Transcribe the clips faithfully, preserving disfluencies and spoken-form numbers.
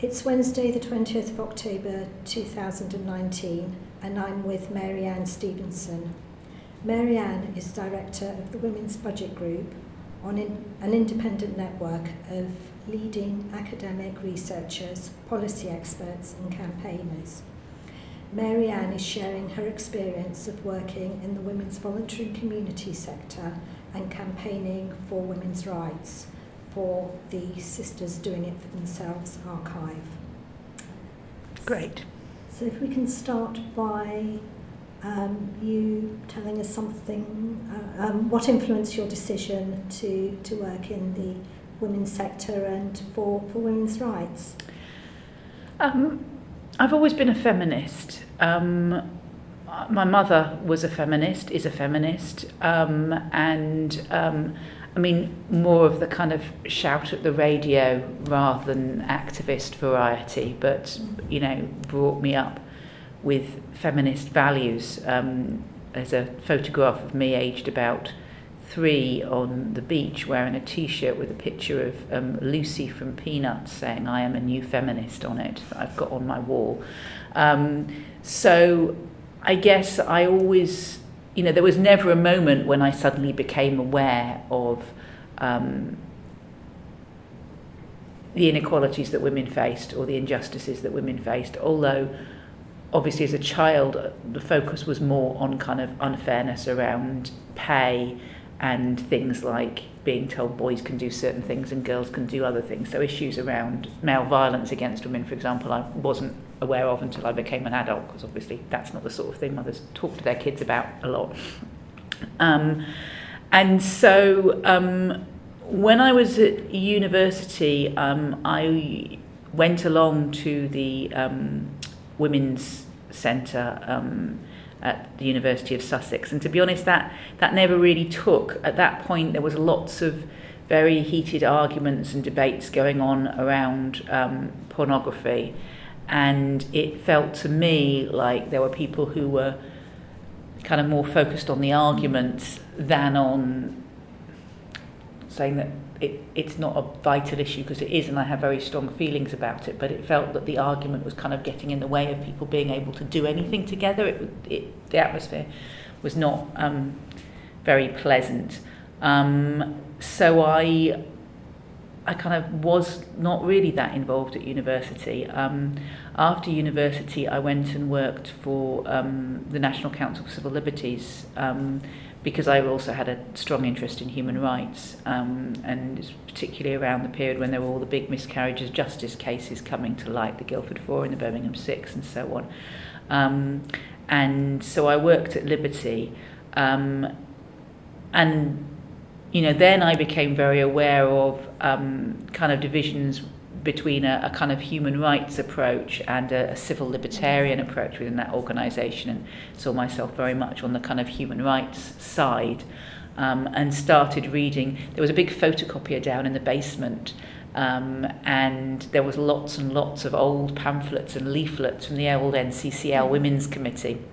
It's Wednesday the twentieth of October two thousand nineteen and I'm with Mary Ann Stevenson. Mary Ann is Director of the Women's Budget Group, on in, an independent network of leading academic researchers, policy experts and campaigners. Mary Ann is sharing her experience of working in the women's voluntary community sector and campaigning for women's rights for the Sisters Doing It For Themselves archive. Great. So if we can start by um, you telling us something, uh, um, what influenced your decision to, to work in the women's sector and for, for women's rights? Um, I've always been a feminist. Um, my mother was a feminist, is a feminist, um, and um, I mean, more of the kind of shout at the radio rather than activist variety, but, you know, brought me up with feminist values. Um, there's a photograph of me aged about three on the beach wearing a T-shirt with a picture of um, Lucy from Peanuts saying, "I am a new feminist" on it, that I've got on my wall. Um, so I guess I always... You know, there was never a moment when I suddenly became aware of um, the inequalities that women faced or the injustices that women faced, although obviously as a child the focus was more on kind of unfairness around pay and things like being told boys can do certain things and girls can do other things. So issues around male violence against women, for example, I wasn't aware of until I became an adult, because obviously that's not the sort of thing mothers talk to their kids about a lot. Um, and so um, when I was at university, um, I went along to the um, Women's Centre um, at the University of Sussex, and to be honest, that that never really took. At that point there was lots of very heated arguments and debates going on around um, pornography. And it felt to me like there were people who were kind of more focused on the arguments than on saying that it, it's not a vital issue, because it is, and I have very strong feelings about it, but it felt that the argument was kind of getting in the way of people being able to do anything together. It, it, the atmosphere was not um, very pleasant. Um, so I... I kind of was not really that involved at university. Um, after university, I went and worked for um, the National Council for Civil Liberties, um, because I also had a strong interest in human rights, um, and particularly around the period when there were all the big miscarriages of justice cases coming to light, the Guildford Four and the Birmingham Six and so on. Um, and so I worked at Liberty, um, and you know, then I became very aware of um, kind of divisions between a, a kind of human rights approach and a, a civil libertarian approach within that organisation, and saw myself very much on the kind of human rights side, um, and started reading. There was a big photocopier down in the basement, um, and there was lots and lots of old pamphlets and leaflets from the old N C C L Women's Committee.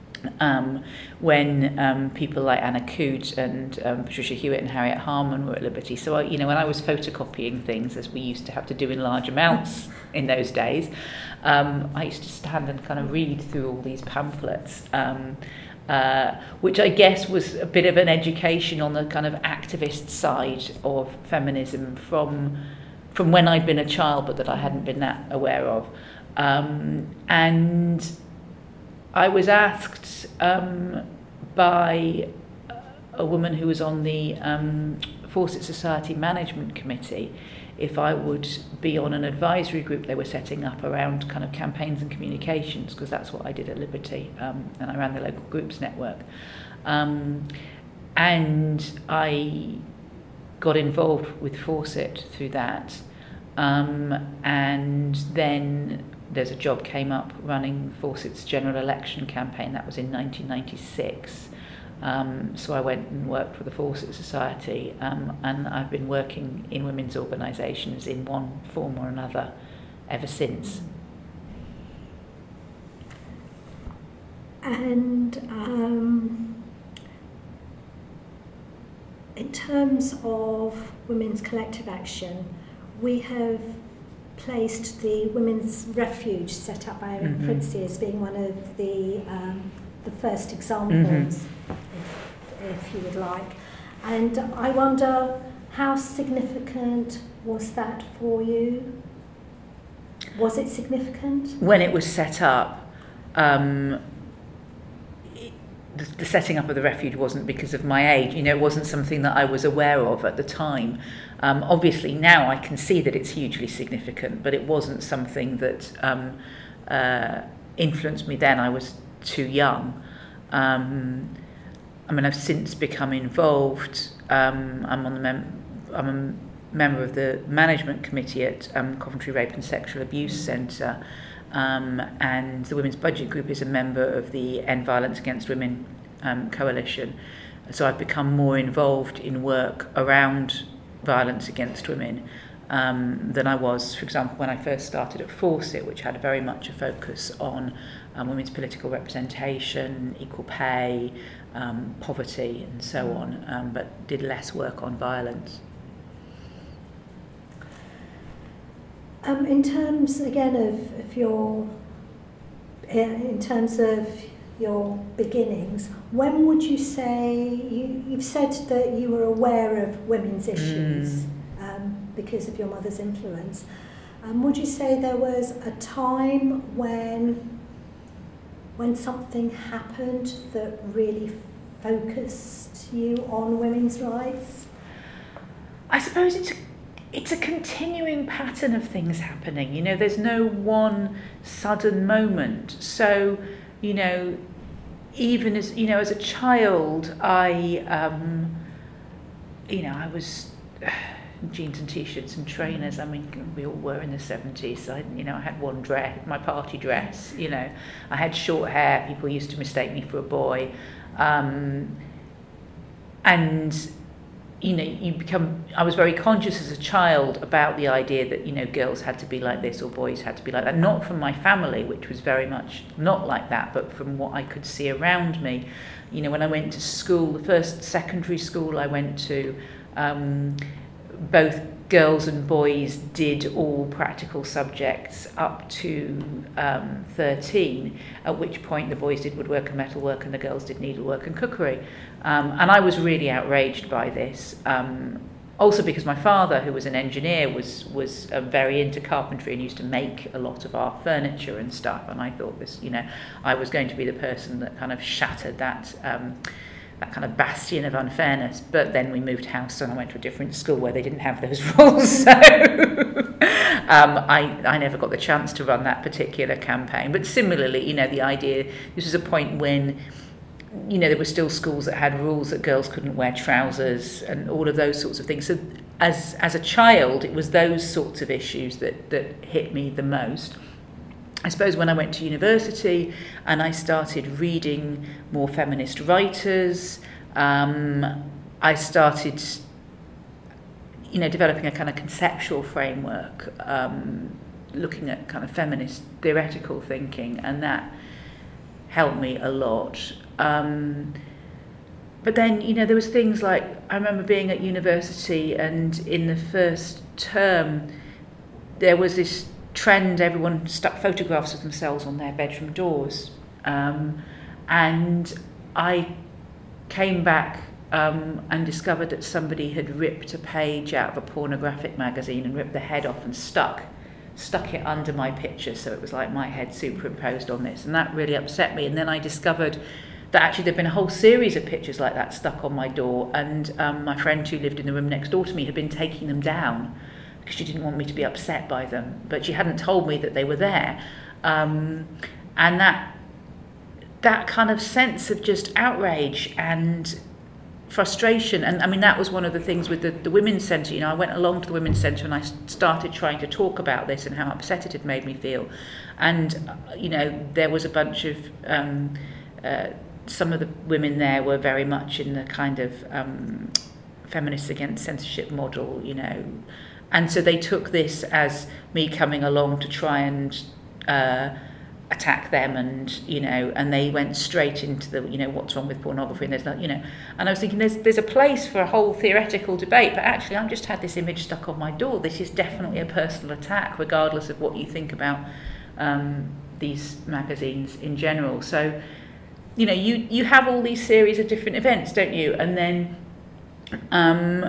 Um, when um, people like Anna Coote and um, Patricia Hewitt and Harriet Harman were at Liberty. So, I, you know, when I was photocopying things, as we used to have to do in large amounts in those days, um, I used to stand and kind of read through all these pamphlets, um, uh, which I guess was a bit of an education on the kind of activist side of feminism from from when I'd been a child, but that I hadn't been that aware of. Um, and I was asked um, by a woman who was on the um, Fawcett Society Management Committee if I would be on an advisory group they were setting up around kind of campaigns and communications, because that's what I did at Liberty, um, and I ran the local groups network. Um, and I got involved with Fawcett through that. Um, and then there's a job came up running Fawcett's general election campaign. That was in nineteen ninety-six. Um, so I went and worked for the Fawcett Society, um, and I've been working in women's organisations in one form or another ever since. And um, in terms of women's collective action, we have placed the Women's Refuge set up by Erin Mm-hmm. Princey as being one of the um, the first examples, Mm-hmm. if, if you would like. And I wonder, how significant was that for you? Was it significant? When it was set up, um, it, the, the setting up of the refuge wasn't because of my age. You know, it wasn't something that I was aware of at the time. Um, obviously, now I can see that it's hugely significant, but it wasn't something that um, uh, influenced me then. I was too young. Um, I mean, I've since become involved. Um, I'm on the mem- I'm a member of the management committee at um, Coventry Rape and Sexual Abuse Centre, um, and the Women's Budget Group is a member of the End Violence Against Women um, Coalition. So I've become more involved in work around violence against women um, than I was, for example, when I first started at Fawcett, which had very much a focus on um, women's political representation, equal pay, um, poverty and so on, um, but did less work on violence. Um, in terms, again, of, of your, in terms of your beginnings, when would you say, you, you've said that you were aware of women's issues mm. um, because of your mother's influence. Um, would you say there was a time when when something happened that really focused you on women's rights? I suppose it's a, it's a continuing pattern of things happening. You know, there's no one sudden moment. So, you know, even as, you know, as a child, I, um, you know, I was uh, jeans and t-shirts and trainers. I mean, we all were in the seventies. I, you know, I had one dress, my party dress, you know. I had short hair. People used to mistake me for a boy. Um, and, you know, you become, I was very conscious as a child about the idea that, you know, girls had to be like this or boys had to be like that. Not from my family, which was very much not like that, but from what I could see around me. You know, when I went to school, the first secondary school I went to, um, both girls and boys did all practical subjects up to um, thirteen, at which point the boys did woodwork and metalwork and the girls did needlework and cookery. Um, and I was really outraged by this, um, also because my father, who was an engineer, was, was uh, very into carpentry and used to make a lot of our furniture and stuff. And I thought this, you know, I was going to be the person that kind of shattered that um, that kind of bastion of unfairness. But then we moved house and I went to a different school where they didn't have those rules. So um, I, I never got the chance to run that particular campaign. But similarly, you know, the idea, this was a point when, you know, there were still schools that had rules that girls couldn't wear trousers and all of those sorts of things. So as as a child, it was those sorts of issues that, that hit me the most. I suppose when I went to university and I started reading more feminist writers, um, I started, you know, developing a kind of conceptual framework, um, looking at kind of feminist theoretical thinking, and that helped me a lot. Um, but then, you know, there was things like, I remember being at university and in the first term, there was this trend, everyone stuck photographs of themselves on their bedroom doors. Um, and I came back um, and discovered that somebody had ripped a page out of a pornographic magazine and ripped the head off and stuck stuck it under my picture, so it was like my head superimposed on this, and that really upset me. And then I discovered that actually there'd been a whole series of pictures like that stuck on my door, and um, my friend who lived in the room next door to me had been taking them down because she didn't want me to be upset by them, but she hadn't told me that they were there. Um, and that that kind of sense of just outrage and frustration, and I mean that was one of the things with the, the Women's Centre. You know, I went along to the Women's Centre and I started trying to talk about this and how upset it had made me feel. And uh, you know, there was a bunch of um, uh, some of the women there were very much in the kind of um, feminists against censorship model, you know, and so they took this as me coming along to try and uh, attack them, and you know, and they went straight into the, you know, what's wrong with pornography, and there's not, you know, and I was thinking there's there's a place for a whole theoretical debate, but actually I've just had this image stuck on my door. This is definitely a personal attack, regardless of what you think about um, these magazines in general. So, you know, you you have all these series of different events, don't you? And then um,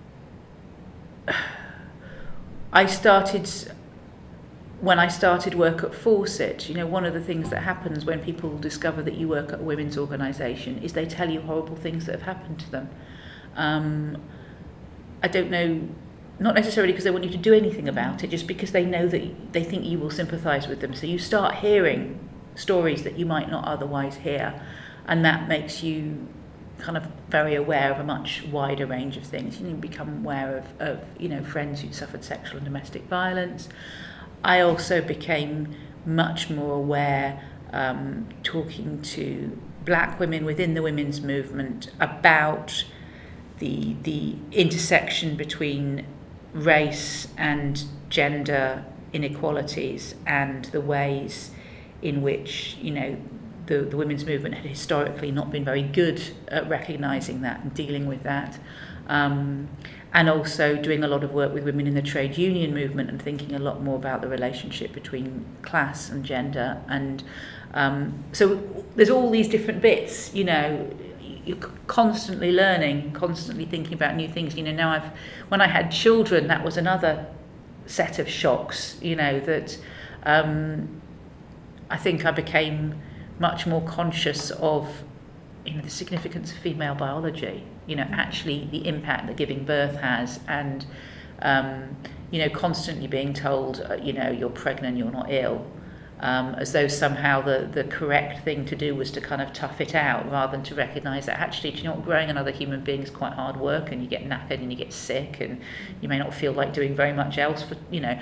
I started. When I started work at Fawcett, you know, one of the things that happens when people discover that you work at a women's organisation is they tell you horrible things that have happened to them. Um, I don't know, not necessarily because they want you to do anything about it, just because they know that they think you will sympathise with them. So you start hearing stories that you might not otherwise hear, and that makes you kind of very aware of a much wider range of things. You become aware of, of you know, friends who'd suffered sexual and domestic violence. I also became much more aware, um, talking to black women within the women's movement, about the the intersection between race and gender inequalities, and the ways in which, you know, the, the women's movement had historically not been very good at recognising that and dealing with that. Um, and also doing a lot of work with women in the trade union movement and thinking a lot more about the relationship between class and gender. And um, so there's all these different bits, you know, you're constantly learning, constantly thinking about new things. You know, now I've, when I had children, that was another set of shocks, you know, that um, I think I became much more conscious of, you know, the significance of female biology, you know, actually the impact that giving birth has, and, um, you know, constantly being told, uh, you know, you're pregnant, you're not ill, um, as though somehow the, the correct thing to do was to kind of tough it out, rather than to recognise that actually, do you know what, growing another human being is quite hard work, and you get knackered and you get sick, and you may not feel like doing very much else for, you know.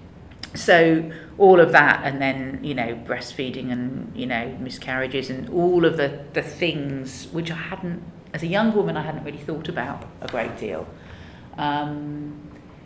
So all of that, and then, you know, breastfeeding and, you know, miscarriages and all of the, the things which I hadn't, as a young woman, I hadn't really thought about a great deal. Um,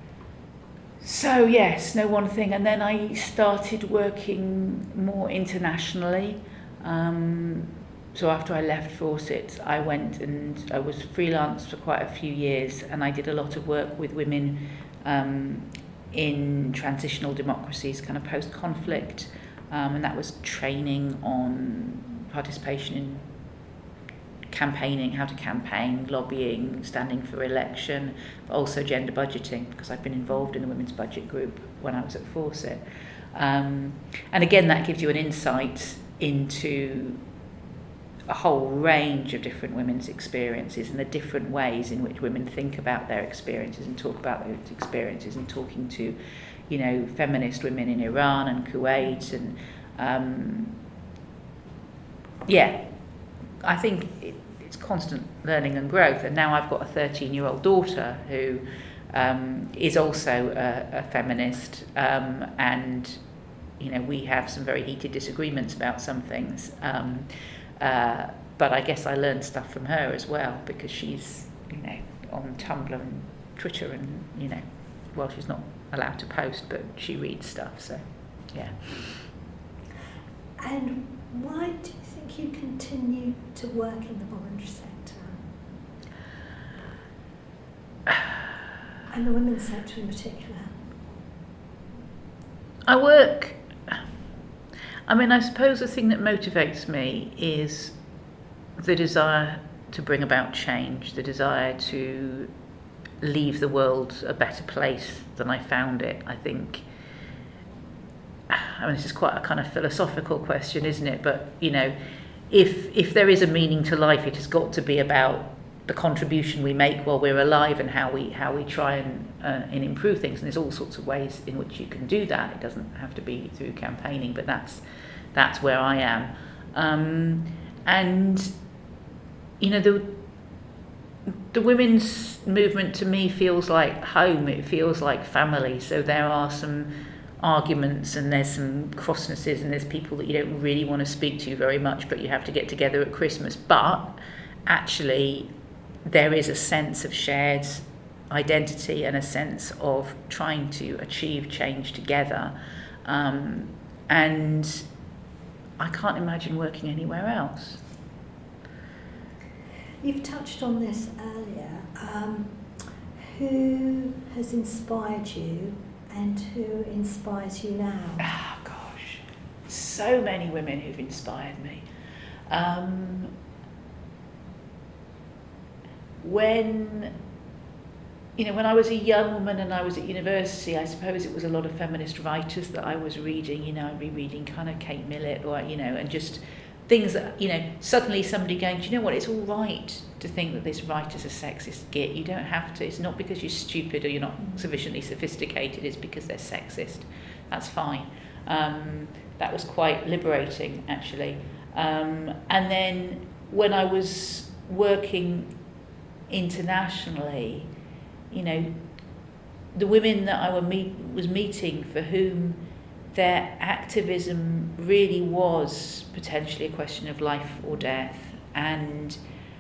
so yes, no one thing. And then I started working more internationally. Um, so after I left Fawcett, I went and I was freelance for quite a few years, and I did a lot of work with women um, in transitional democracies, kind of post-conflict, um, and that was training on participation in campaigning, how to campaign, lobbying, standing for election, but also gender budgeting, because I've been involved in the women's budget group when I was at Fawcett. Um, and again, that gives you an insight into a whole range of different women's experiences and the different ways in which women think about their experiences and talk about their experiences, and talking to, you know, feminist women in Iran and Kuwait, and um, yeah, I think it, it's constant learning and growth. And now I've got a thirteen-year-old daughter who um, is also a, a feminist, um, and you know, we have some very heated disagreements about some things. Um, Uh, but I guess I learned stuff from her as well, because she's, you know, on Tumblr and Twitter, and, you know, well, she's not allowed to post, but she reads stuff, so, yeah. And why do you think you continue to work in the voluntary sector? And the women's sector in particular? I work... I mean, I suppose the thing that motivates me is the desire to bring about change, the desire to leave the world a better place than I found it. I think, I mean, this is quite a kind of philosophical question, isn't it? But, you know, if if there is a meaning to life, it has got to be about the contribution we make while we're alive, and how we how we try and uh, and improve things. And there's all sorts of ways in which you can do that. It doesn't have to be through campaigning, but that's that's where I am. Um, and you know, the the women's movement to me feels like home. It feels like family. So there are some arguments, and there's some crossnesses, and there's people that you don't really want to speak to very much, but you have to get together at Christmas. But actually, there is a sense of shared identity and a sense of trying to achieve change together. Um, and I can't imagine working anywhere else. You've touched on this earlier. Um, who has inspired you and who inspires you now? Oh gosh, so many women who've inspired me. Um, when, you know, when I was a young woman and I was at university, I suppose it was a lot of feminist writers that I was reading. You know, I'd be reading kind of Kate Millett or, you know, and just things that, you know, suddenly somebody going, do you know what, it's all right to think that this writer's a sexist git. You don't have to. It's not because you're stupid or you're not sufficiently sophisticated, it's because they're sexist. That's fine. Um, that was quite liberating, actually. Um, and then when I was working internationally, you know, the women that I were meet, was meeting for whom their activism really was potentially a question of life or death, and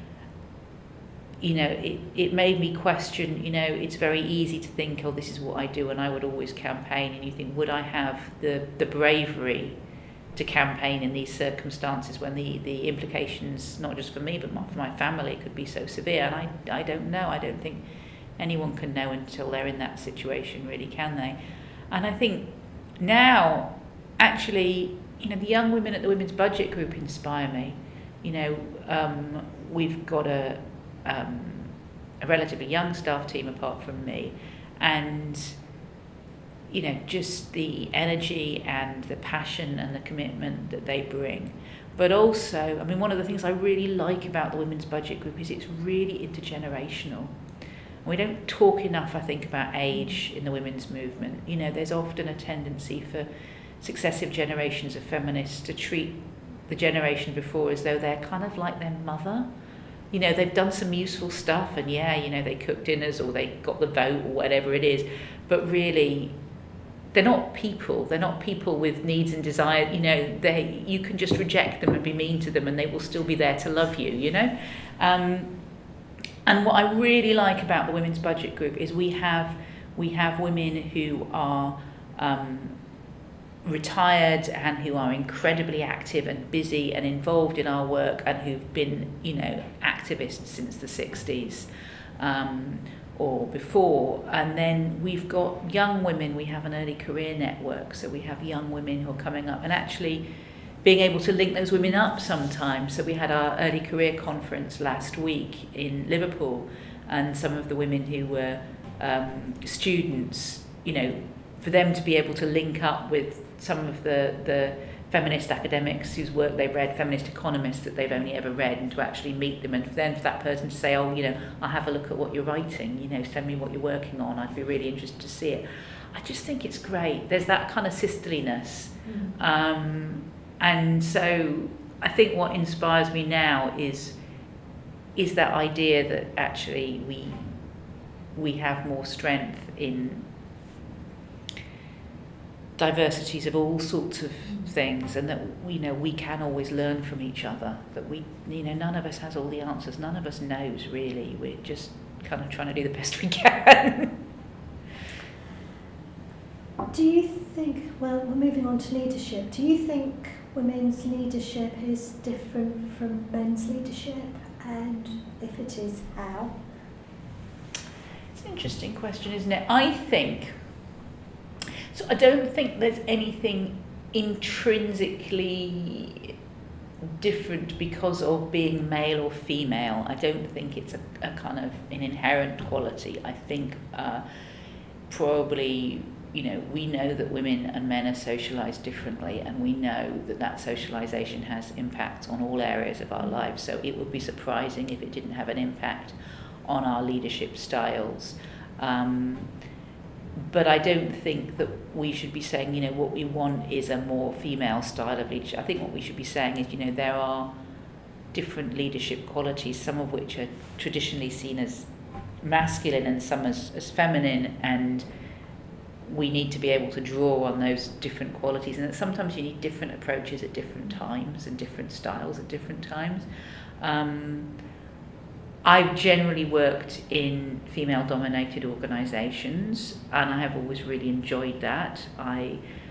you know, it, it made me question, you know, it's very easy to think, oh, this is what I do and I would always campaign, and you think, would I have the, the bravery to campaign in these circumstances when the, the implications, not just for me but for my family, could be so severe? And I, I don't know. I don't think anyone can know until they're in that situation, really, can they? And I think now, actually, you know, the young women at the Women's Budget Group inspire me. You know, um, we've got a, um, a relatively young staff team apart from me, and you know, just the energy and the passion and the commitment that they bring. But also, I mean, one of the things I really like about the Women's Budget Group is it's really intergenerational. We don't talk enough, I think, about age in the women's movement. You know, there's often a tendency for successive generations of feminists to treat the generation before as though they're kind of like their mother. You know, they've done some useful stuff, and yeah, you know, they cooked dinners or they got the vote or whatever it is, but really, they're not people. They're not people with needs and desires. You know, they you can just reject them and be mean to them, and they will still be there to love you. You know, um, and what I really like about the Women's Budget Group is we have we have women who are um, retired and who are incredibly active and busy and involved in our work, and who've been, you know, activists since the sixties. Um, or before. And then we've got young women. We have an early career network, so we have young women who are coming up and actually being able to link those women up sometimes. So we had our early career conference last week in Liverpool, and some of the women who were um, students, you know, for them to be able to link up with some of the, the feminist academics whose work they've read, feminist economists that they've only ever read, and to actually meet them, and for then for that person to say, oh, you know, I'll have a look at what you're writing, you know, send me what you're working on, I'd be really interested to see it. I just think it's great. There's that kind of sisterliness. Mm. Um, and so I think what inspires me now is is that idea that actually we we have more strength in diversities of all sorts of things, and that we know we can always learn from each other, that we, you know, none of us has all the answers, none of us knows really, we're just kind of trying to do the best we can. Do you think, well, we're moving on to leadership, do you think women's leadership is different from men's leadership, and if it is, how? It's an interesting question, isn't it? I think So I don't think there's anything intrinsically different because of being male or female. I don't think it's a, a kind of an inherent quality. I think uh, probably, you know, we know that women and men are socialised differently, and we know that that socialisation has impacts on all areas of our lives. So it would be surprising if it didn't have an impact on our leadership styles. Um, But I don't think that we should be saying, you know, what we want is a more female style of leadership. I think what we should be saying is, you know, there are different leadership qualities, some of which are traditionally seen as masculine and some as, as feminine, and we need to be able to draw on those different qualities, and that sometimes you need different approaches at different times and different styles at different times. Um, I've generally worked in female-dominated organisations, and I have always really enjoyed that. I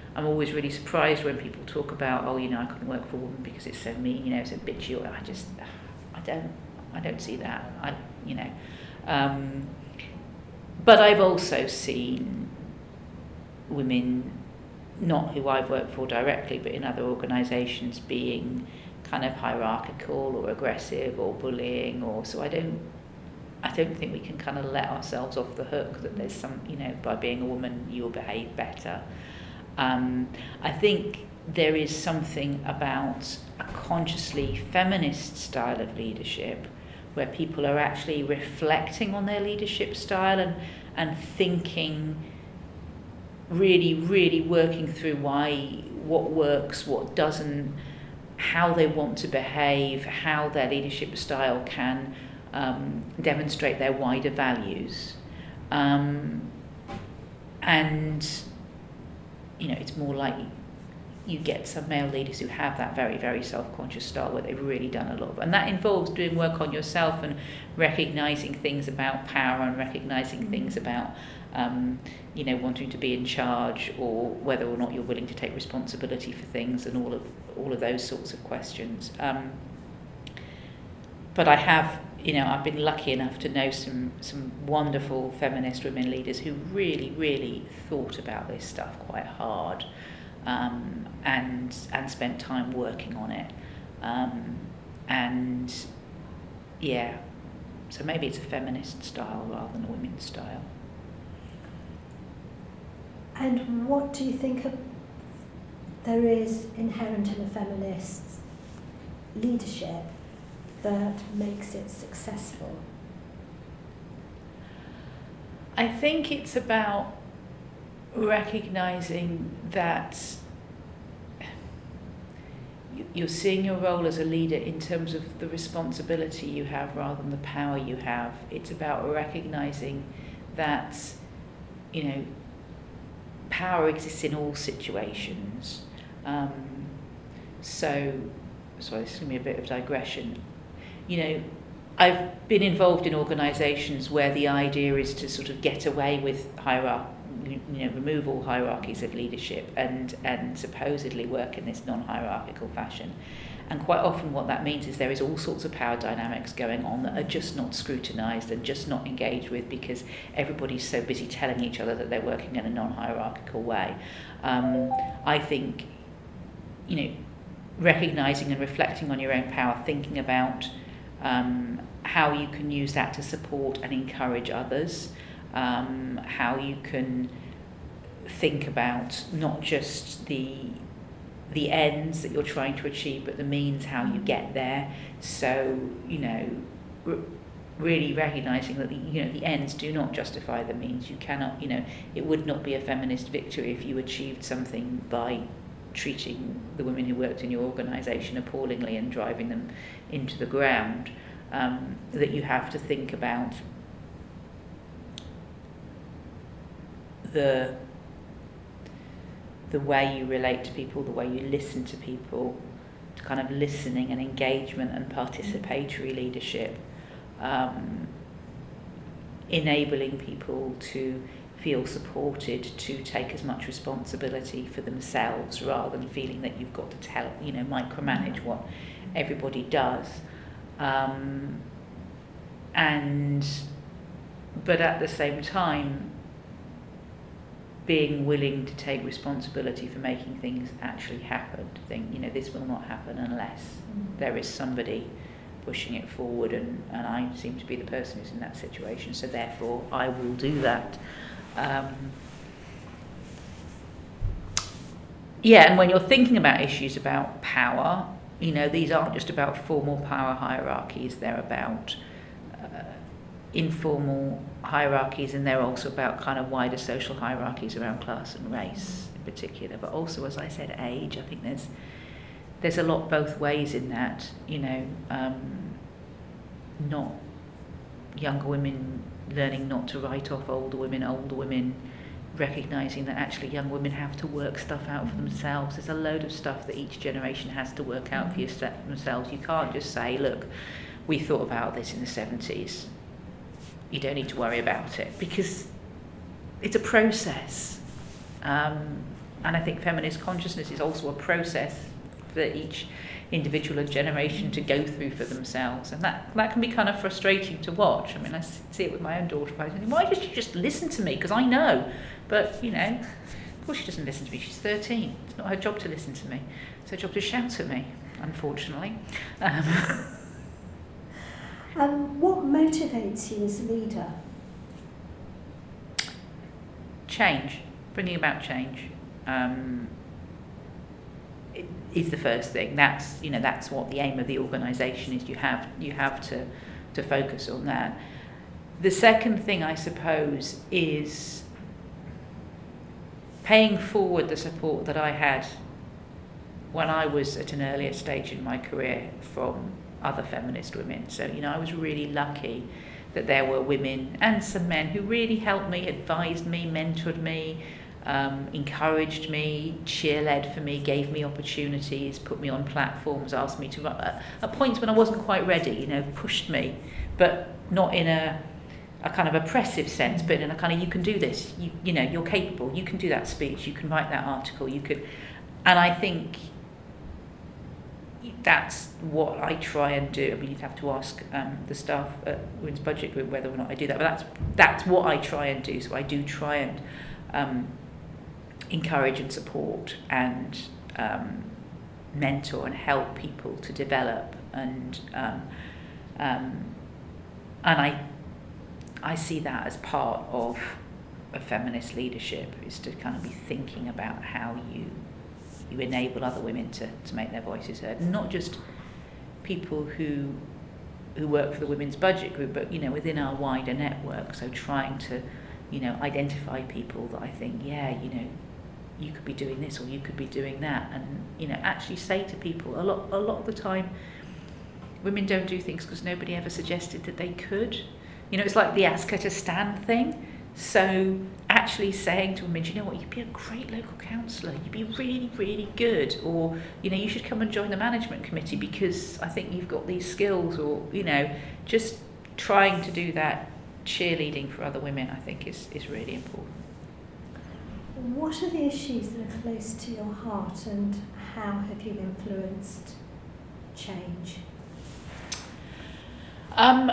I'm always really surprised when people talk about, oh, you know, I couldn't work for a woman because it's so mean, you know, so bitchy. Or I just, I don't, I don't see that. I, you know, um, but I've also seen women, not who I've worked for directly, but in other organisations, being kind of hierarchical or aggressive or bullying, or so I don't. I don't think we can kind of let ourselves off the hook that there's some, you know, by being a woman you'll behave better. Um, I think there is something about a consciously feminist style of leadership where people are actually reflecting on their leadership style and, and thinking, really, really working through why, what works, what doesn't, how they want to behave, how their leadership style can Um, demonstrate their wider values, um, and you know it's more like you get some male leaders who have that very very self-conscious style where they've really done a lot of, and that involves doing work on yourself and recognizing things about power and recognizing things about um, you know wanting to be in charge, or whether or not you're willing to take responsibility for things, and all of all of those sorts of questions. Um, but I have You know, I've been lucky enough to know some some wonderful feminist women leaders who really, really thought about this stuff quite hard, um, and and spent time working on it, um, and yeah, so maybe it's a feminist style rather than a women's style. And what do you think of, there is inherent in a feminist leadership that makes it successful? I think it's about recognizing that you're seeing your role as a leader in terms of the responsibility you have rather than the power you have. It's about recognizing that, you know, power exists in all situations. Um, so, sorry, this is going to be a bit of digression. You know, I've been involved in organisations where the idea is to sort of get away with hierarchy, you know, remove all hierarchies of leadership and, and supposedly work in this non-hierarchical fashion. And quite often what that means is there is all sorts of power dynamics going on that are just not scrutinised and just not engaged with because everybody's so busy telling each other that they're working in a non-hierarchical way. Um, I think, you know, recognising and reflecting on your own power, thinking about Um, how you can use that to support and encourage others, um, how you can think about not just the the ends that you're trying to achieve, but the means how you get there. So, you know, re- really recognising that the, you know the ends do not justify the means. You cannot, you know, it would not be a feminist victory if you achieved something by treating the women who worked in your organisation appallingly and driving them into the ground. Um, that you have to think about the the way you relate to people, the way you listen to people, kind of listening and engagement and participatory leadership, um, enabling people to feel supported to take as much responsibility for themselves rather than feeling that you've got to tell, you know, micromanage what everybody does. Um, and, but at the same time, being willing to take responsibility for making things actually happen, to think, you know, this will not happen unless mm. there is somebody pushing it forward, and, and I seem to be the person who's in that situation, so therefore I will do that. Um, yeah, and when you're thinking about issues about power, you know, these aren't just about formal power hierarchies, they're about uh, informal hierarchies, and they're also about kind of wider social hierarchies around class and race in particular, but also, as I said, age. I think there's there's a lot both ways in that, you know, um, not younger women learning not to write off older women, older women recognising that actually young women have to work stuff out for themselves. There's a load of stuff that each generation has to work out for themselves. You can't just say, look, we thought about this in the seventies. You don't need to worry about it, because it's a process. Um, and I think feminist consciousness is also a process for each individual generation to go through for themselves, and that that can be kind of frustrating to watch. I mean, I see it with my own daughter. I think, why does she just listen to me? Because I know, but you know, of course she doesn't listen to me. She's thirteen. It's not her job to listen to me. It's her job to shout at me, unfortunately. Um, um, what motivates you as a leader? Change, bringing about change. Um, is the first thing. That's you know that's what the aim of the organisation is. You have you have to to focus on that. The second thing, I suppose, is paying forward the support that I had when I was at an earlier stage in my career from other feminist women. So you know I was really lucky that there were women and some men who really helped me, advised me, mentored me, Um, encouraged me, cheer-led for me, gave me opportunities, put me on platforms, asked me to run at, at points when I wasn't quite ready, you know, pushed me, but not in a, a kind of oppressive sense, but in a kind of, you can do this, you, you know, you're capable, you can do that speech, you can write that article, you could, and I think that's what I try and do. I mean, you'd have to ask um, the staff at Women's Budget Group whether or not I do that, but that's that's what I try and do. So I do try and um, encourage and support and um, mentor and help people to develop, and um, um, and I I see that as part of a feminist leadership, is to kind of be thinking about how you you enable other women to, to make their voices heard, not just people who who work for the Women's Budget Group, but you know within our wider network. So trying to you know identify people that I think yeah you know you could be doing this or you could be doing that, and you know actually say to people a lot a lot of the time women don't do things because nobody ever suggested that they could. You know it's like the ask her to stand thing. So actually saying to women, you know what, you'd be a great local councillor, you'd be really, really good, or, you know, you should come and join the management committee because I think you've got these skills, or, you know, just trying to do that cheerleading for other women, I think is, is really important. What are the issues that are close to your heart, and how have you influenced change? Um...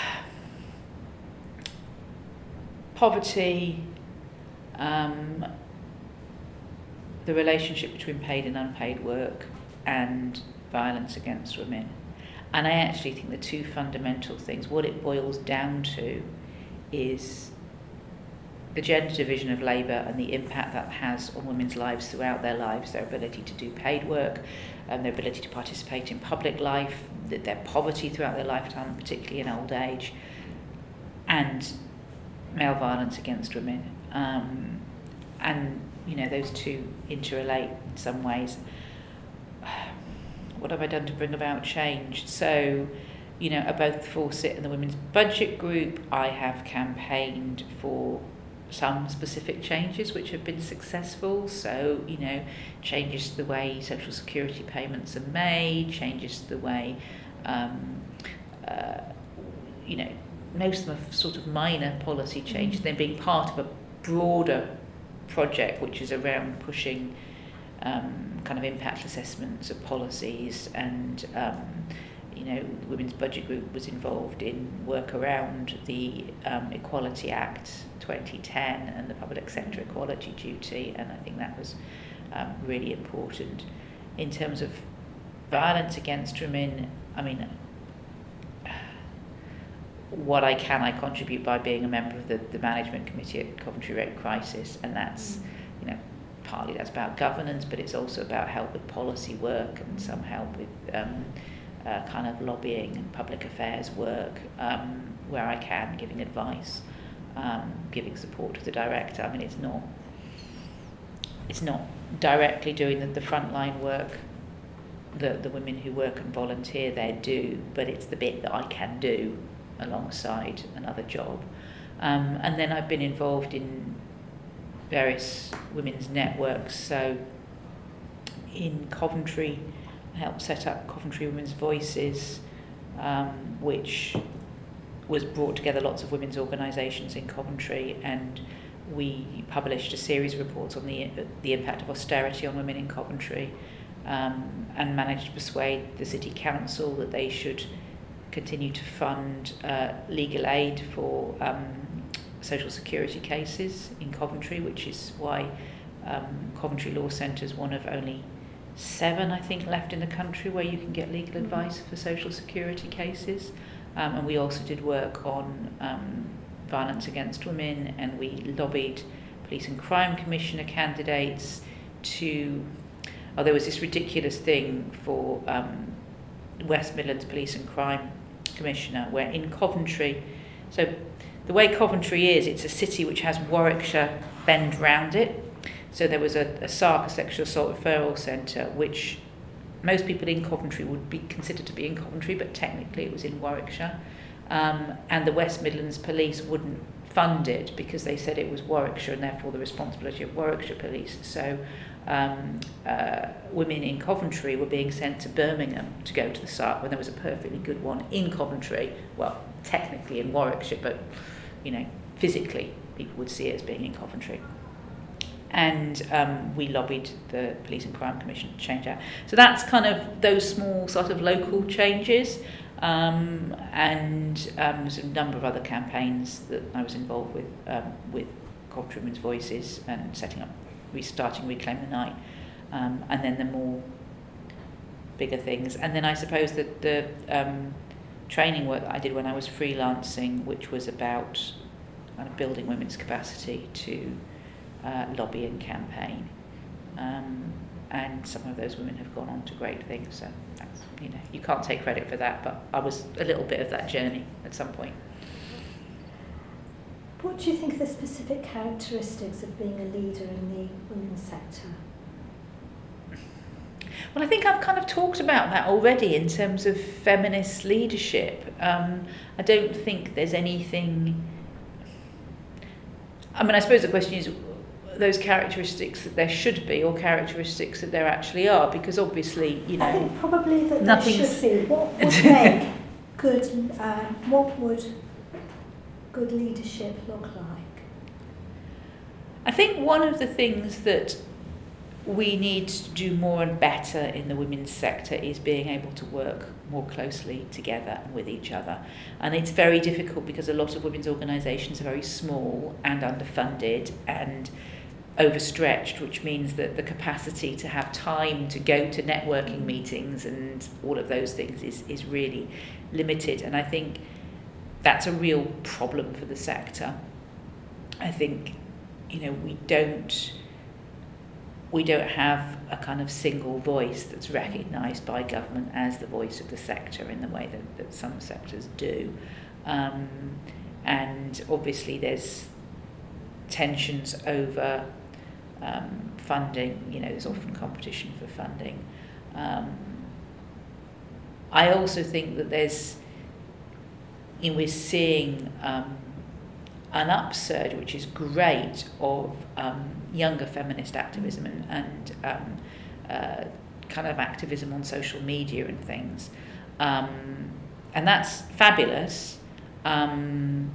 Poverty, um, the relationship between paid and unpaid work, and violence against women. And I actually think the two fundamental things, what it boils down to is the gender division of labour and the impact that has on women's lives throughout their lives, their ability to do paid work, and their ability to participate in public life, their poverty throughout their lifetime, particularly in old age, and male violence against women, um, and you know those two interrelate in some ways. What have I done to bring about change? So, you know, at both Fawcett and the Women's Budget Group, I have campaigned for some specific changes which have been successful. So, you know, changes to the way social security payments are made, changes to the way, um, uh, you know. Most of them are sort of minor policy changes. They're being part of a broader project which is around pushing um, kind of impact assessments of policies, and um, you know the Women's Budget Group was involved in work around the um, Equality Act twenty ten and the Public Sector Equality Duty, and I think that was um, really important. In terms of violence against women, I mean, what I can, I contribute by being a member of the, the management committee at Coventry Rape Crisis, and that's, you know, partly that's about governance, but it's also about help with policy work and some help with um, uh, kind of lobbying and public affairs work, um, where I can, giving advice, um, giving support to the director. I mean, it's not, it's not directly doing the, the frontline work that the women who work and volunteer there do, but it's the bit that I can do alongside another job. Um, and then I've been involved in various women's networks. So in Coventry, I helped set up Coventry Women's Voices, um, which was brought together lots of women's organisations in Coventry, and we published a series of reports on the the impact of austerity on women in Coventry, um, and managed to persuade the City Council that they should continue to fund uh, legal aid for um, social security cases in Coventry, which is why um, Coventry Law Centre is one of only seven, I think, left in the country where you can get legal advice for social security cases. Um, and we also did work on um, violence against women, and we lobbied police and crime commissioner candidates to... Oh, there was this ridiculous thing for um, West Midlands Police and Crime Commissioner, where in Coventry... So the way Coventry is, it's a city which has Warwickshire Bend round it. So there was a, a S A R C, a sexual assault referral centre, which most people in Coventry would be considered to be in Coventry, but technically it was in Warwickshire. Um, and the West Midlands Police wouldn't fund it because they said it was Warwickshire and therefore the responsibility of Warwickshire Police. So um, uh, women in Coventry were being sent to Birmingham to go to the S A R C when there was a perfectly good one in Coventry. Well, technically in Warwickshire, but you know, physically people would see it as being in Coventry. And um, we lobbied the Police and Crime Commission to change that. So that's kind of those small sort of local changes, um, and um, there's a number of other campaigns that I was involved with, um, with Coventry Women's Voices and setting up, restarting Reclaim the Night, um, and then the more bigger things. And then I suppose that the um, training work that I did when I was freelancing, which was about kind of building women's capacity to Uh, lobby and campaign, um, and some of those women have gone on to great things. So that's, you know, you can't take credit for that, but I was a little bit of that journey at some point. What do you think are the specific characteristics of being a leader in the women's sector? Well, I think I've kind of talked about that already in terms of feminist leadership. Um, I don't think there's anything. I mean, I suppose the question is those characteristics that there should be, or characteristics that there actually are, because obviously, you know, I think probably that there should be. What would make good? Uh, what would good leadership look like? I think one of the things that we need to do more and better in the women's sector is being able to work more closely together and with each other. And it's very difficult because a lot of women's organisations are very small and underfunded and overstretched, which means that the capacity to have time to go to networking meetings and all of those things is, is really limited. And I think that's a real problem for the sector. I think, you know, we don't we don't have a kind of single voice that's recognised by government as the voice of the sector in the way that, that some sectors do. Um, and obviously there's tensions over um, funding, you know, there's often competition for funding. Um, I also think that there's, you know, we're seeing um, an upsurge, which is great, of um, younger feminist activism and, and um, uh, kind of activism on social media and things. Um, and that's fabulous. Um,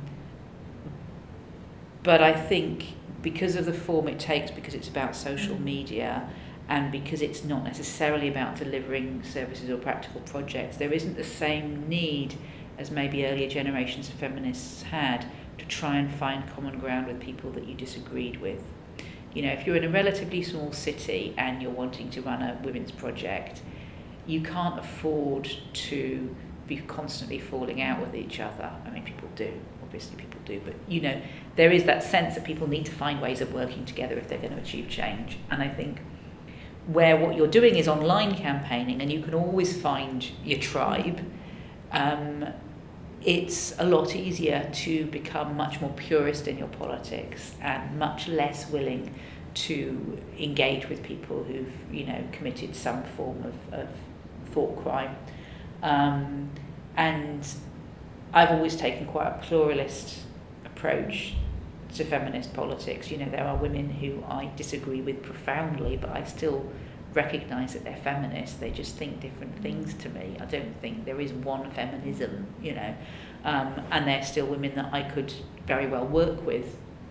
but I think because of the form it takes, because it's about social media, and because it's not necessarily about delivering services or practical projects, there isn't the same need as maybe earlier generations of feminists had to try and find common ground with people that you disagreed with. You know, if you're in a relatively small city and you're wanting to run a women's project, you can't afford to be constantly falling out with each other. I mean, people do, obviously people do, but you know, there is that sense that people need to find ways of working together if they're going to achieve change. And I think where what you're doing is online campaigning and you can always find your tribe, um, it's a lot easier to become much more purist in your politics and much less willing to engage with people who've, you know, committed some form of, of thought crime. Um, and I've always taken quite a pluralist approach to feminist politics. You know, there are women who I disagree with profoundly, but I still recognise that they're feminists. They just think different things to me. I don't think there is one feminism, you know, um, and they're still women that I could very well work with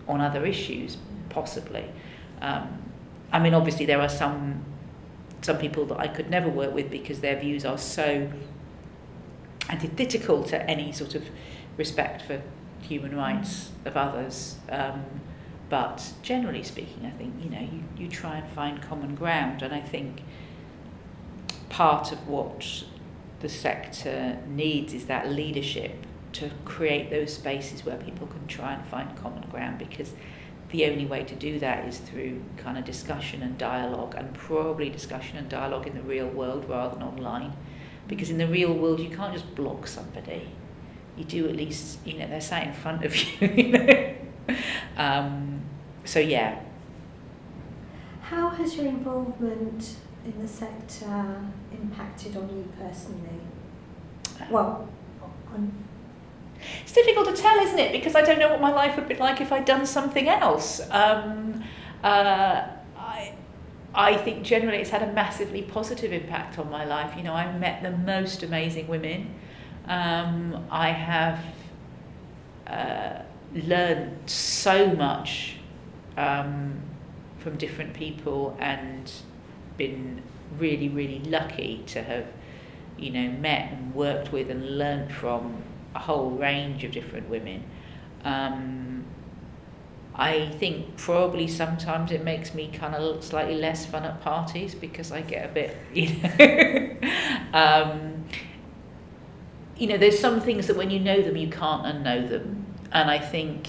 on other issues, possibly. Um, I mean, obviously there are some some people that I could never work with because their views are so antithetical to any sort of respect for human rights of others. Um, but generally speaking, I think, you know, you, you try and find common ground, and I think part of what the sector needs is that leadership to create those spaces where people can try and find common ground, because the only way to do that is through kind of discussion and dialogue, and probably discussion and dialogue in the real world rather than online. Because in the real world you can't just block somebody. You do at least, you know, they're sat in front of you, you know. Um, so yeah. How has your involvement in the sector impacted on you personally? Well, on It's difficult to tell, isn't it? Because I don't know what my life would be like if I'd done something else. Um, uh, I, I think generally it's had a massively positive impact on my life. You know, I've met the most amazing women. Um, I have uh, learned so much um, from different people, and been really, really lucky to have, you know, met and worked with and learned from a whole range of different women. Um, I think probably sometimes it makes me kind of slightly less fun at parties because I get a bit, you know, um, you know, there's some things that when you know them, you can't unknow them. And I think,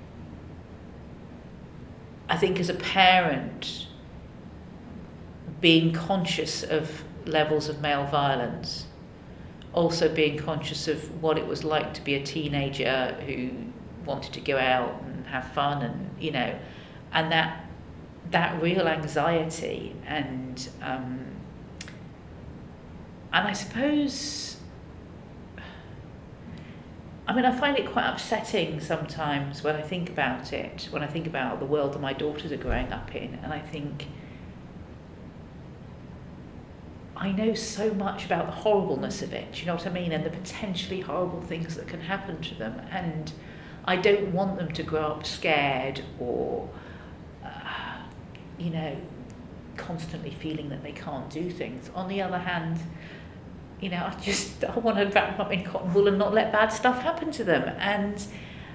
I think as a parent, being conscious of levels of male violence, also being conscious of what it was like to be a teenager who wanted to go out and have fun, and you know, and that that real anxiety, and um, and I suppose, I mean, I find it quite upsetting sometimes when I think about it, when I think about the world that my daughters are growing up in, and I think, I know so much about the horribleness of it, you know what I mean, and the potentially horrible things that can happen to them, and I don't want them to grow up scared or, uh, you know, constantly feeling that they can't do things. On the other hand, you know, I just I want to wrap them up in cotton wool and not let bad stuff happen to them. And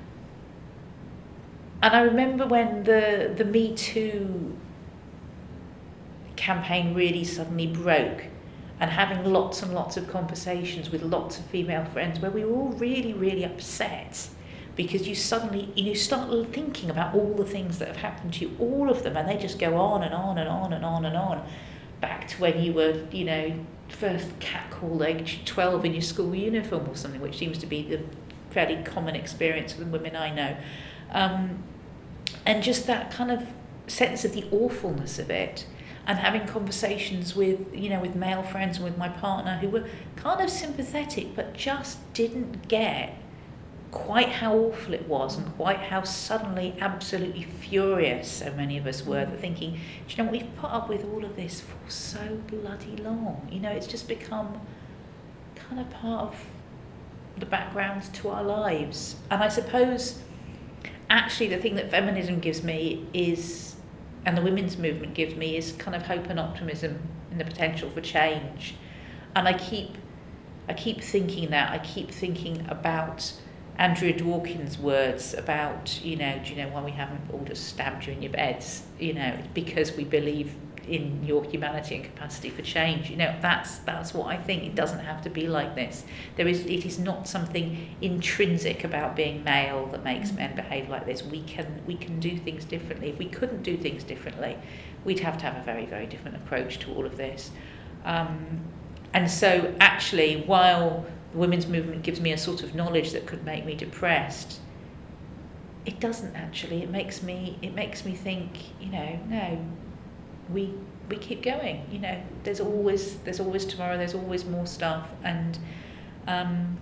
and I remember when the the Me Too campaign really suddenly broke, and having lots and lots of conversations with lots of female friends where we were all really, really upset, because you suddenly, you start thinking about all the things that have happened to you, all of them, and they just go on and on and on and on and on, back to when you were, you know, first catcalled age twelve in your school uniform or something, which seems to be the fairly common experience for the women I know. Um, and just that kind of sense of the awfulness of it, and having conversations with, you know, with male friends and with my partner who were kind of sympathetic, but just didn't get quite how awful it was, and quite how suddenly absolutely furious so many of us were, that thinking, do you know what, we've put up with all of this for so bloody long. You know, it's just become kind of part of the background to our lives. And I suppose actually the thing that feminism gives me is, and the women's movement gives me, is kind of hope and optimism in the potential for change. And I keep I keep thinking that, I keep thinking about Andrea Dworkin's words about, you know, do you know why we haven't all just stabbed you in your beds? You know, because we believe in your humanity and capacity for change. You know, that's that's what I think. It doesn't have to be like this. There is, it is not something intrinsic about being male that makes men behave like this. We can we can do things differently. If we couldn't do things differently, we'd have to have a very, very different approach to all of this. Um, and so actually, while the women's movement gives me a sort of knowledge that could make me depressed, it doesn't actually. It makes me it makes me think, you know, no, we we keep going. You know, there's always there's always tomorrow, there's always more stuff, and um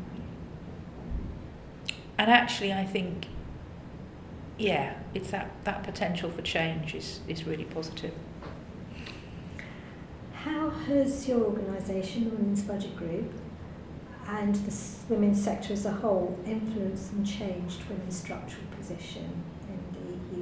and actually I think, yeah, it's that, that potential for change is, is really positive. How has your organisation, the Women's Budget Group, and the women's sector as a whole influenced and changed women's structural position in the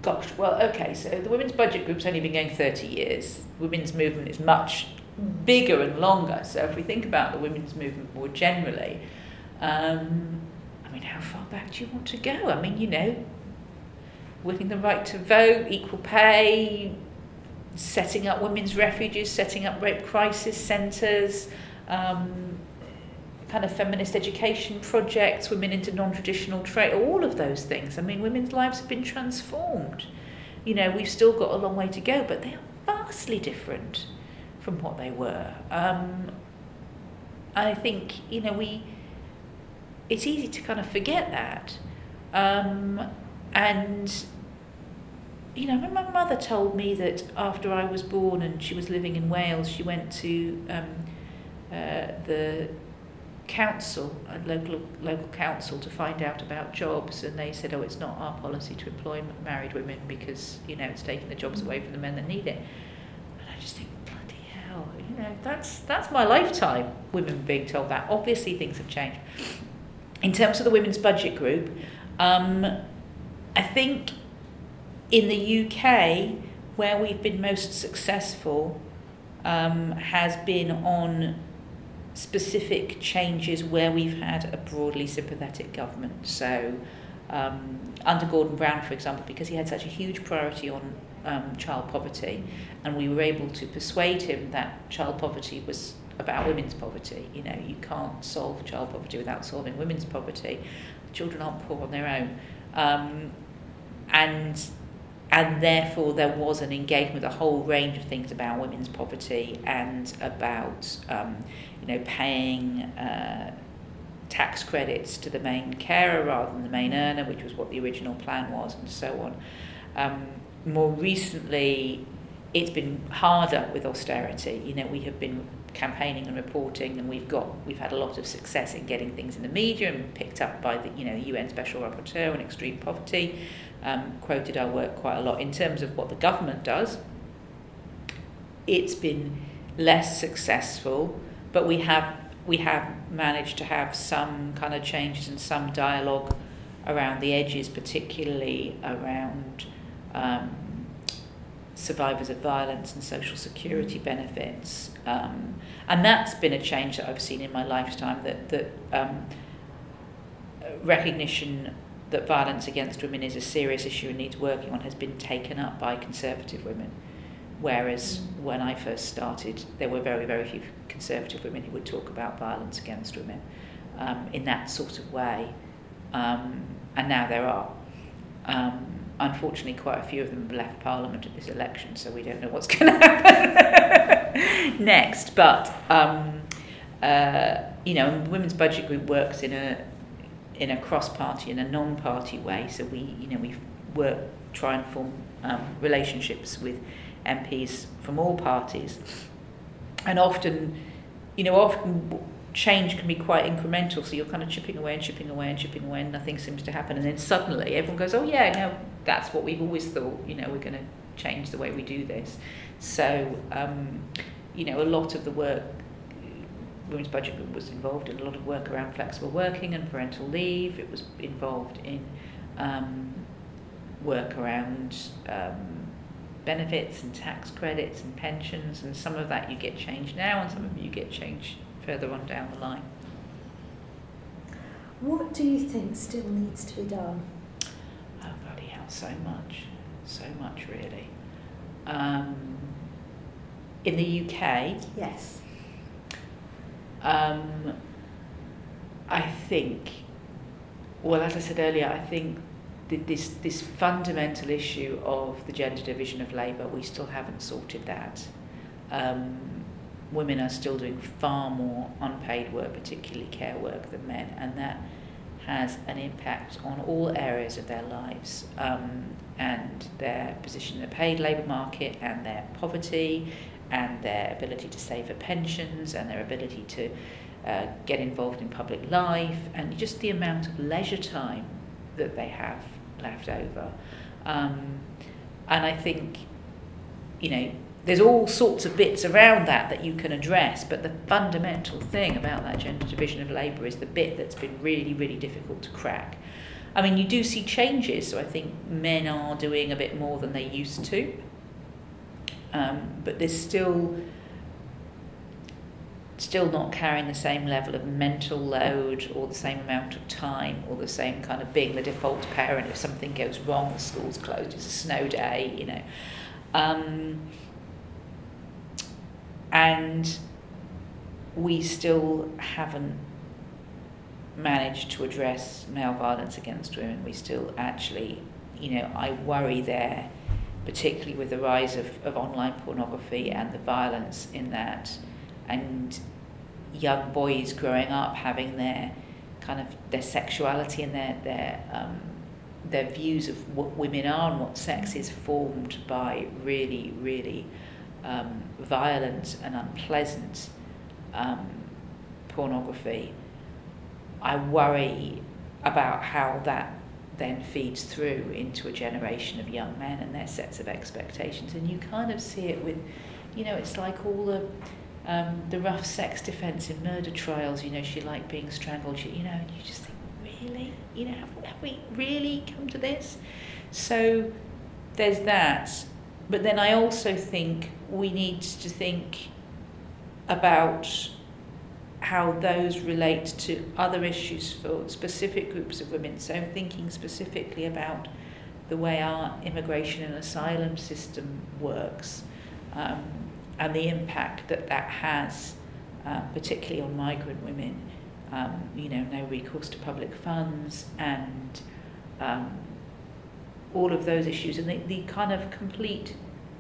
gosh, well, okay, so the Women's Budget Group's only been going thirty years. Women's movement is much bigger and longer. So if we think about the women's movement more generally, um, I mean, how far back do you want to go? I mean, you know, winning the right to vote, equal pay, setting up women's refuges, setting up rape crisis centres, um, kind of feminist education projects, women into non-traditional trade, all of those things. I mean, women's lives have been transformed. You know, we've still got a long way to go, but they are vastly different from what they were. Um, I think, you know, we, it's easy to kind of forget that. Um, and, you know, my mother told me that after I was born and she was living in Wales, she went to um, uh, the council, a local local council, to find out about jobs, and they said, oh, it's not our policy to employ married women because, you know, it's taking the jobs away from the men that need it. And I just think, bloody hell, you know, that's that's my lifetime, women being told that. Obviously things have changed. In terms of the Women's Budget Group, um, I think in the U K, where we've been most successful um, has been on specific changes where we've had a broadly sympathetic government. So um, under Gordon Brown, for example, because he had such a huge priority on um, child poverty, and we were able to persuade him that child poverty was about women's poverty. You know, you can't solve child poverty without solving women's poverty. Children aren't poor on their own. Um, and and therefore there was an engagement with a whole range of things about women's poverty and about um, you know, paying uh, tax credits to the main carer rather than the main earner, which was what the original plan was, and so on. Um, more recently, it's been harder with austerity. You know, we have been campaigning and reporting, and we've got we've had a lot of success in getting things in the media and picked up by the you know U N Special Rapporteur on extreme poverty. Um, quoted our work quite a lot. In terms of what the government does, it's been less successful, but we have we have managed to have some kind of changes and some dialogue around the edges, particularly around um, survivors of violence and social security benefits, um, and that's been a change that I've seen in my lifetime. That that um, recognition that violence against women is a serious issue and needs working on has been taken up by conservative women, whereas mm. when I first started, there were very, very few conservative women who would talk about violence against women um, in that sort of way, um, and now there are. Um, unfortunately, quite a few of them have left Parliament at this election, so we don't know what's going to happen next. But um, uh, you know, the Women's Budget Group works in a in a cross-party and a non-party way, so we, you know, we work, try and form um, relationships with M Ps from all parties, and often, you know, often change can be quite incremental. So you're kind of chipping away and chipping away and chipping away, and nothing seems to happen, and then suddenly everyone goes, "Oh yeah, no, that's what we've always thought. You know, we're going to change the way we do this." So, um, you know, a lot of the work. Women's Budget Group was involved in a lot of work around flexible working and parental leave. It was involved in um, work around um, benefits and tax credits and pensions, and some of that you get changed now and some of it you get changed further on down the line. What do you think still needs to be done? Oh, bloody hell, so much. So much, really. Um, in the U K... Yes. Um, I think, well, as I said earlier, I think that this this fundamental issue of the gender division of labour, we still haven't sorted that. Um, women are still doing far more unpaid work, particularly care work, than men, and that has an impact on all areas of their lives, um, and their position in the paid labour market, and their poverty, and their ability to save for pensions, and their ability to uh, get involved in public life, and just the amount of leisure time that they have left over. Um, and I think, you know, there's all sorts of bits around that that you can address, but the fundamental thing about that gender division of labour is the bit that's been really, really difficult to crack. I mean, you do see changes, so I think men are doing a bit more than they used to. Um, but there's still still not carrying the same level of mental load or the same amount of time or the same kind of being the default parent. If something goes wrong, the school's closed, it's a snow day, you know. Um, and we still haven't managed to address male violence against women. We still actually, you know, I worry there, particularly with the rise of, of online pornography and the violence in that, and young boys growing up having their kind of their sexuality and their their um, their views of what women are and what sex is formed by really, really um, violent and unpleasant um, pornography. I worry about how that then feeds through into a generation of young men and their sets of expectations. And you kind of see it with, you know, it's like all the um, the rough sex defence in murder trials, you know, she liked being strangled, she, you know, and you just think, really? You know, have, have we really come to this? So there's that. But then I also think we need to think about how those relate to other issues for specific groups of women. So thinking specifically about the way our immigration and asylum system works, um, and the impact that that has, uh, particularly on migrant women. Um, you know, no recourse to public funds and um, all of those issues, and the, the kind of complete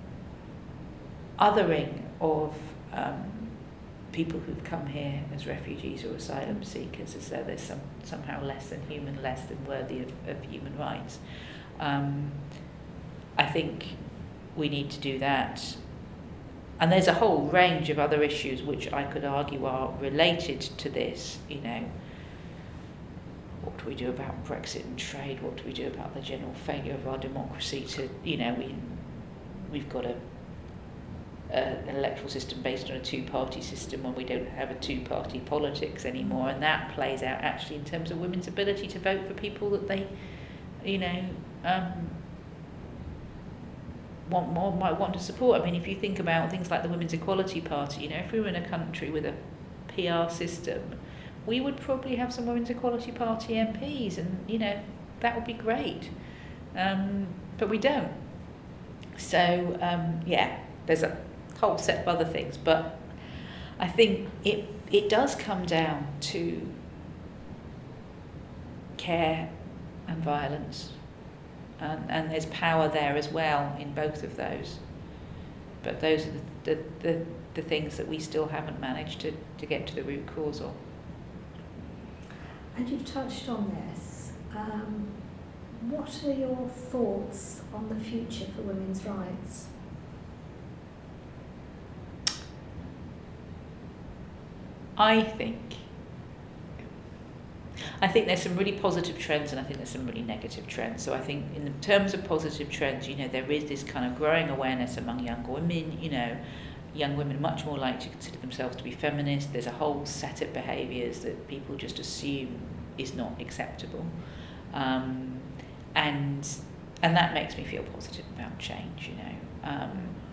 othering of um, people who've come here as refugees or asylum seekers, as though they're some, somehow less than human, less than worthy of, of human rights. Um, I think we need to do that. And there's a whole range of other issues which I could argue are related to this, you know. What do we do about Brexit and trade? What do we do about the general failure of our democracy to, you know, we, we've got a Uh, an electoral system based on a two-party system when we don't have a two-party politics anymore, and that plays out actually in terms of women's ability to vote for people that they, you know, um, want more, might want to support. I mean, if you think about things like the Women's Equality Party, you know, if we were in a country with a P R system, we would probably have some Women's Equality Party M Ps, and, you know, that would be great. Um, but we don't. So, um, yeah, there's a whole set of other things, but I think it it does come down to care and violence, and, and there's power there as well in both of those. But those are the, the, the, the things that we still haven't managed to, to get to the root cause of. And you've touched on this. Um, what are your thoughts on the future for women's rights? I think I think there's some really positive trends, and I think there's some really negative trends. So I think in terms of positive trends, you know, there is this kind of growing awareness among young women, you know, young women are much more likely to consider themselves to be feminist. There's a whole set of behaviours that people just assume is not acceptable. Um, and and that makes me feel positive about change, you know. Um,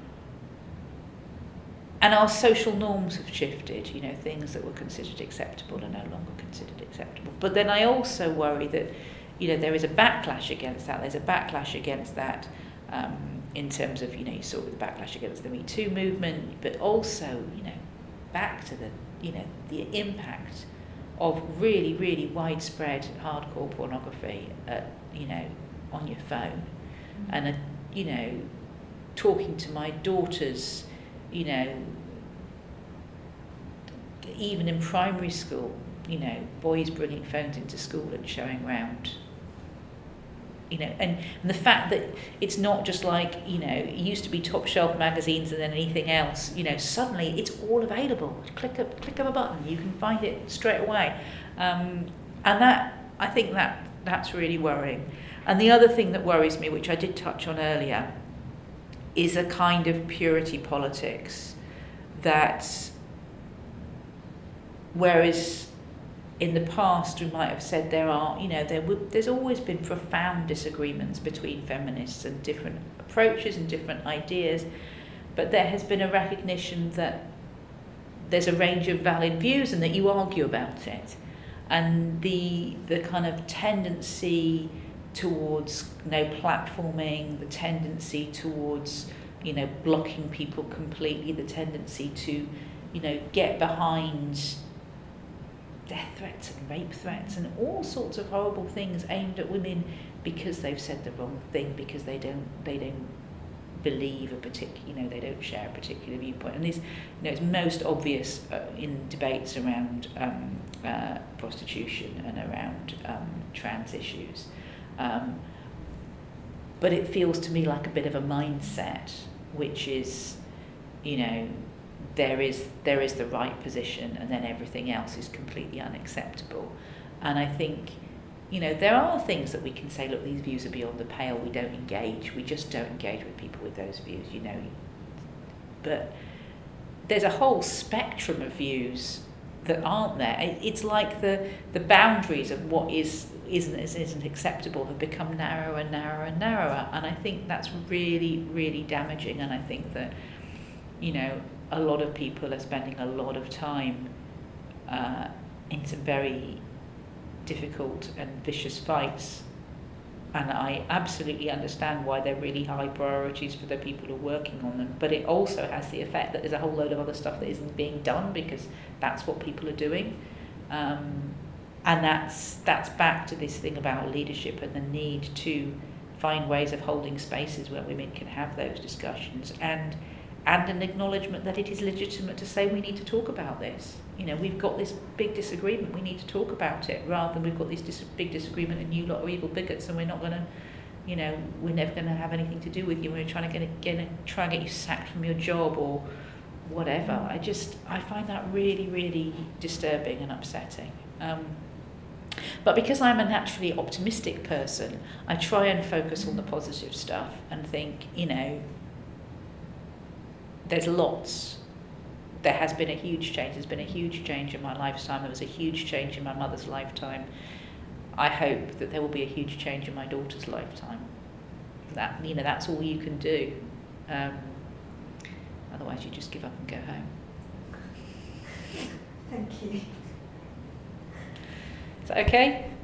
And our social norms have shifted, you know, things that were considered acceptable are no longer considered acceptable. But then I also worry that, you know, there is a backlash against that. There's a backlash against that um, in terms of, you know, you saw the backlash against the Me Too movement, but also, you know, back to the, you know, the impact of really, really widespread hardcore pornography, uh, you know, on your phone. Mm-hmm. And, uh, you know, talking to my daughters, you know, even in primary school, you know, boys bringing phones into school and showing around, you know, and, and the fact that it's not just like, you know, it used to be top shelf magazines and then anything else, you know, suddenly it's all available. Click a click of a button, you can find it straight away. Um, and that, I think that that's really worrying. And the other thing that worries me, which I did touch on earlier, is a kind of purity politics that, whereas in the past we might have said there are, you know, there would, there's always been profound disagreements between feminists and different approaches and different ideas, but there has been a recognition that there's a range of valid views and that you argue about it. And the the kind of tendency towards no platforming, the tendency towards, you know, blocking people completely, the tendency to, you know, get behind death threats and rape threats and all sorts of horrible things aimed at women because they've said the wrong thing, because they don't they don't believe a particular, you know, they don't share a particular viewpoint. And this, you know, it's most obvious uh, in debates around um, uh, prostitution and around um, trans issues. Um, but it feels to me like a bit of a mindset, which is, you know, there is there is the right position and then everything else is completely unacceptable. And I think, you know, there are things that we can say, look, these views are beyond the pale, we don't engage, we just don't engage with people with those views, you know. But there's a whole spectrum of views that aren't there. It's like the, the boundaries of what is isn't isn't acceptable have become narrower and narrower and narrower, and I think that's really, really damaging. And I think that, you know, a lot of people are spending a lot of time uh, in some very difficult and vicious fights, and I absolutely understand why they're really high priorities for the people who are working on them, but it also has the effect that there's a whole load of other stuff that isn't being done because that's what people are doing, um, and that's that's back to this thing about leadership and the need to find ways of holding spaces where women can have those discussions, and and an acknowledgement that it is legitimate to say we need to talk about this. You know, we've got this big disagreement, we need to talk about it, rather than we've got this dis- big disagreement and you lot are evil bigots and we're not going to, you know, we're never going to have anything to do with you, we're trying to get, get try and get you sacked from your job or whatever. I just, I find that really, really disturbing and upsetting. Um, but because I'm a naturally optimistic person, I try and focus on the positive stuff and think, you know, there's lots. There has been a huge change. There's been a huge change in my lifetime. There was a huge change in my mother's lifetime. I hope that there will be a huge change in my daughter's lifetime. That, you know, that's all you can do. Um, otherwise, you just give up and go home. Thank you. Is that okay?